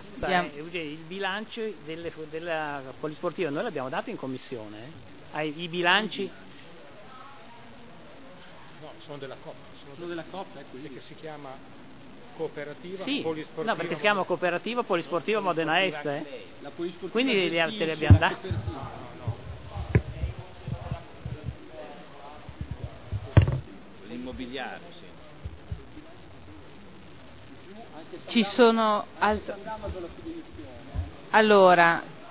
I bilanci della polisportiva noi l'abbiamo dato in commissione, i bilanci. No, sono della COP. Sono della COP, che si chiama cooperativa polisportiva. No, perché si chiama cooperativa polisportiva Modena Est. La polisportiva quindi te li abbiamo dati. L'immobiliare, sì. Ci sono allora